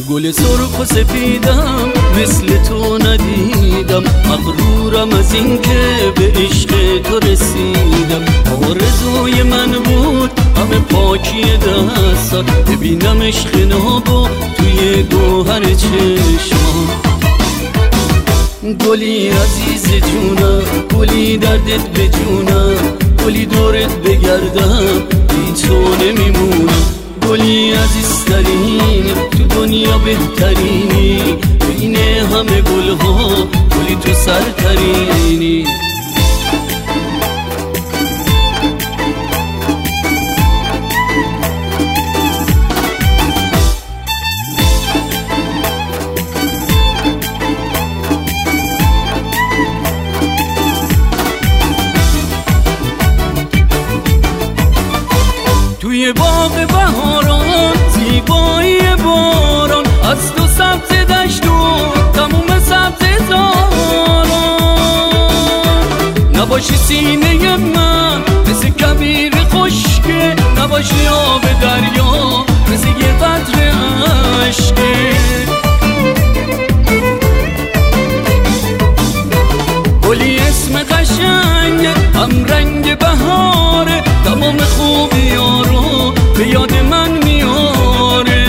گل سرخ و سفیدم مثل تو ندیدم، مغرورم از این که به عشق تو رسیدم. آرزوی من بود همه پاکی دستات، ببینم عشق نابو توی گوهر چشمام. گلی عزیز جونم، گلی دردت به جونم، گلی دورت بگردم بی تو نمیمونم. گلی عزیزترین تو دنیا بهترینی، بین همه گلها گلی تو سرترینی. توی باغ بهاران زیبایی باران، از تو سبز دشت و تموم سبز زاران. نباشی سینه من مثل کبیر خشکه، نباشی آب دریا مثل یه قطره اشکه. گلی اسم قشنگ هم رنگ بهاره، تمام خوبی ها رو به یاد من میاره.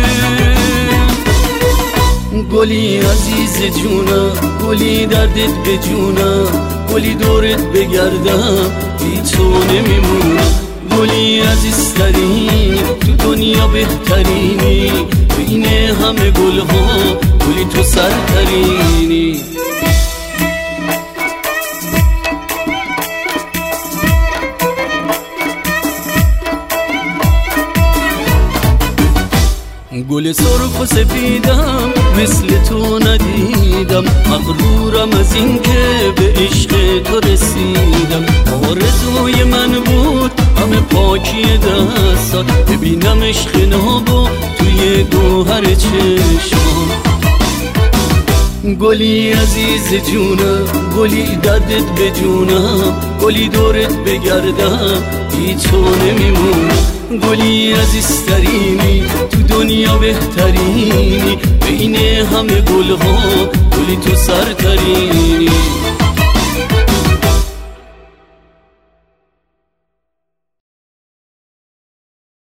گلی عزیز جونم، گلی دردت به جونم، گلی دورت بگردم بی تو نمیمونم. گلی عزیزترین تو دنیا بهترینی، بین همه گلها گلی تو سرترینی. گل سرخ و سفیدم مثل تو ندیدم، مغرورم از این که به عشق تو رسیدم. آرزوی من بود همه پاکی دستات، ببینم عشق نابو توی گوهر چشمام. گلی عزیز جونم، گلی دردت به جونم، گلی دورت بگردم بی تو نمیمونم. گلی عزیزترینی تو دنیا بهترینی، بین همه گلها گلی تو سرترینی.